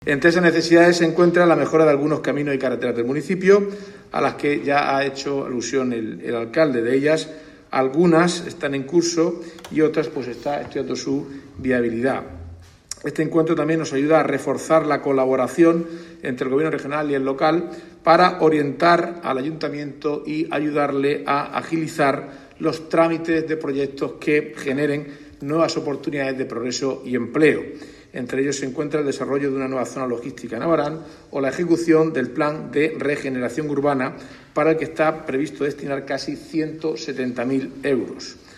Entre esas necesidades se encuentra la mejora de algunos caminos y carreteras del municipio, a las que ya ha hecho alusión el alcalde. De ellas, algunas están en curso y otras pues está estudiando su viabilidad. Este encuentro también nos ayuda a reforzar la colaboración entre el Gobierno regional y el local para orientar al ayuntamiento y ayudarle a agilizar los trámites de proyectos que generen nuevas oportunidades de progreso y empleo. Entre ellos se encuentra el desarrollo de una nueva zona logística en Abarán o la ejecución del plan de regeneración urbana para el que está previsto destinar casi 170.000 euros.